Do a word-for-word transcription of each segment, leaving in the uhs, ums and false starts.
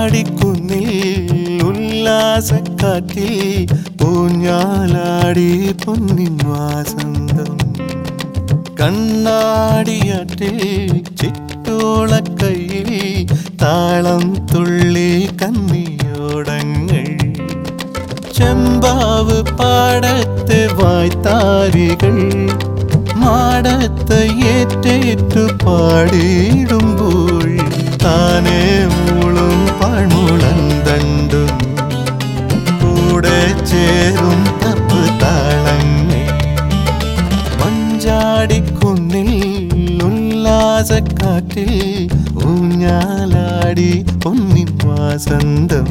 മഞ്ചാടിക്കുന്നിൽ ഉല്ലാസക്കാറ്റിൽ ഊഞ്ഞാലാടി പൊന്നിൻ വാസന്തം കണ്ണാടിയാറ്റിൽ ചിറ്റോളക്കൈയിൽ താളം തുള്ളി കന്നിയോടങ്ങൾ ചെമ്പാവ് പാടത്തെ വായ്ത്താരികൾ മാടത്തെ ഏറ്റേറ്റു പാടിയിടുമ്പോൾ താനേ മൂളും പാഴ്മുളം തണ്ടും കൂടെ ചേരും തപ്പ് താളങ്ങൾ മഞ്ചാടിക്കുന്നിൽ ഉല്ലാസക്കാറ്റിൽ ഊഞ്ഞാലാടി പൊന്നിൻ വാസന്തം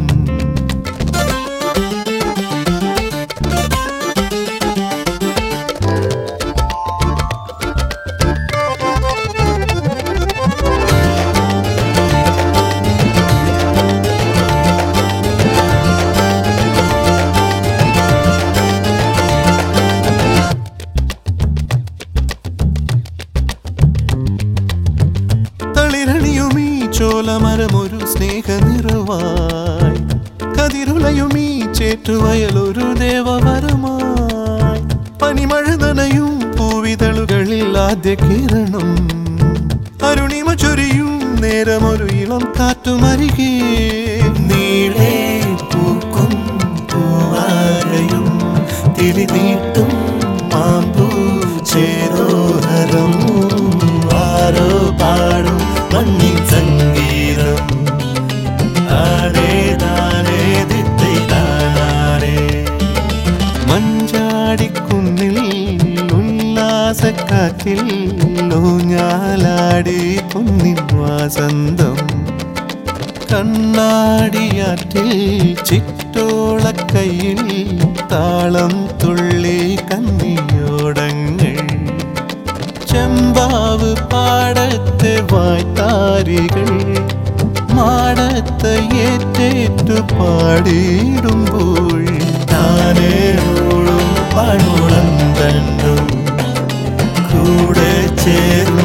ചോലമരമൊരു സ്നേഹ നിറവായി കതിരുളയുമീ ചേറ്റുവയലൊരു ദേവവരമായി പനിമഴ നനയും പൂവിതളുകളിൽ ആദ്യ കിരണം അരുണിമ ചൊരിയും നേരമൊരു ഇളം കാറ്റുമരികെ നീളേ പൂക്കും പൂവാരയും തിരിനീട്ടും മാമ്പൂ ചേരോഹരം ആരോ പാടും മണ്ണിൻ സംഗീതം ആരേ താനേ ദിത്തൈ താനാരേ മഞ്ചാടിക്കുന്നിൽ ഉല്ലാസക്കാറ്റിൽ ഊഞ്ഞാലാടി പൊന്നിൻ വാസന്തം കണ്ണാടിയാറ്റിൽ ചിറ്റോളക്കൈയിൽ താളം തുള്ളി കന്നിയോടങ്ങൾ ചെമ്പാവ് പാടത്തെ വായ്ത്താരികൾ മാടത്തെ ഏറ്റേറ്റു പാടിയിടുമ്പോൾ താനേ മൂളും പാഴ്മുളം തണ്ടും കൂടെ ചേർന്നു